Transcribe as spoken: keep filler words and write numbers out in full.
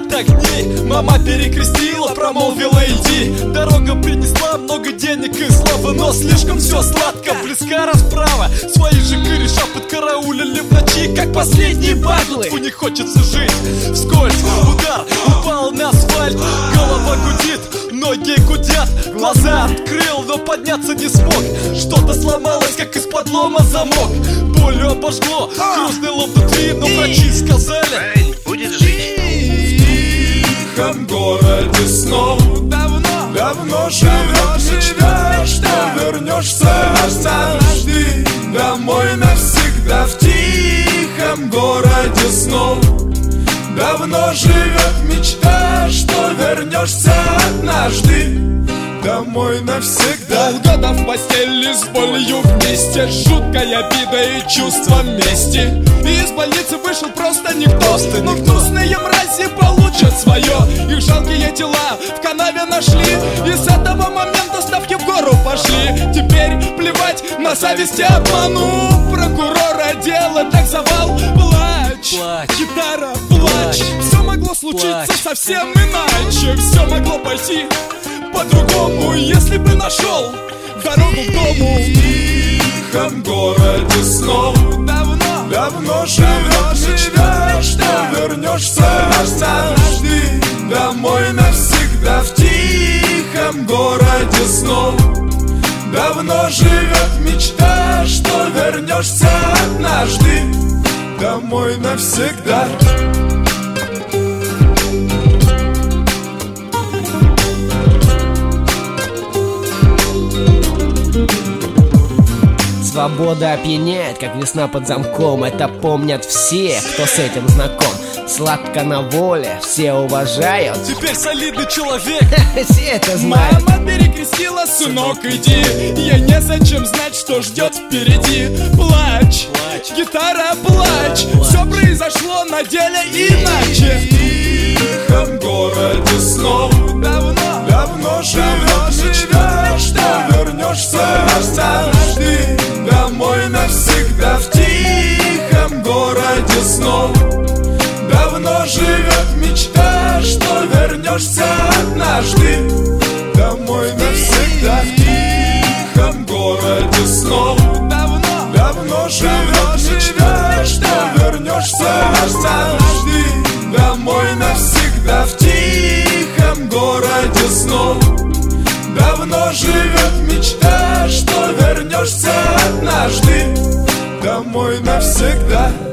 так дней. Мама перекрестила, промолвила: иди. Дорога принесла много денег и славы, но слишком все сладко, близка расправа. Свои же кореша подкараулили в ночи, как последние бадлы. Не хочется жить вскользь. Удар упал на асфальт, голова гудит, ноги гудят. Глаза открыл, но подняться не смог. Что-то сломалось, как из подлома замок. Болью обожгло, хрустнуло внутри, но врачи сказали: будет жить. В тихом городе снов давно, давно живет мечта, что вернешься однажды домой навсегда. В тихом городе снов давно живет мечта, что вернешься однажды домой навсегда. Полгода в постели с болью вместе, жуткая обида и чувство мести. И из больницы вышел просто никто, просто но никто. Гнусные мрази получат свое. Их жалкие тела в канаве нашли, и с этого момента ставки в гору пошли. Теперь плевать на зависть и обману прокурора, дело так завал. Плачь, плачь, гитара, плачь, плачь. Все могло случиться плачь. Совсем иначе. Все могло пойти по-другому, если бы нашел дорогу к дому. В тихом городе снов давно, давно живет мечта, что вернешься однажды домой навсегда. В тихом городе снов давно живет мечта, что вернешься однажды домой навсегда. Свобода опьяняет, как весна под замком. Это помнят все, кто с этим знаком. Сладко на воле, все уважают. Теперь солидный человек, все это знают. Мама перекрестила: сынок, иди. Ей незачем знать, что ждет впереди. Плачь, плачь, гитара, плачь, плачь. Все произошло на деле иначе. В тихом городе снов давно, давно живет мечта, что вернешься однажды домой навсегда. В тихом городе снов давно живет мечта, что вернешься однажды домой навсегда. В тихом городе снов давно, давно живет мечта, что вернешься однажды домой навсегда. В тихом городе снов давно живет мечта, что вернешься однажды домой навсегда.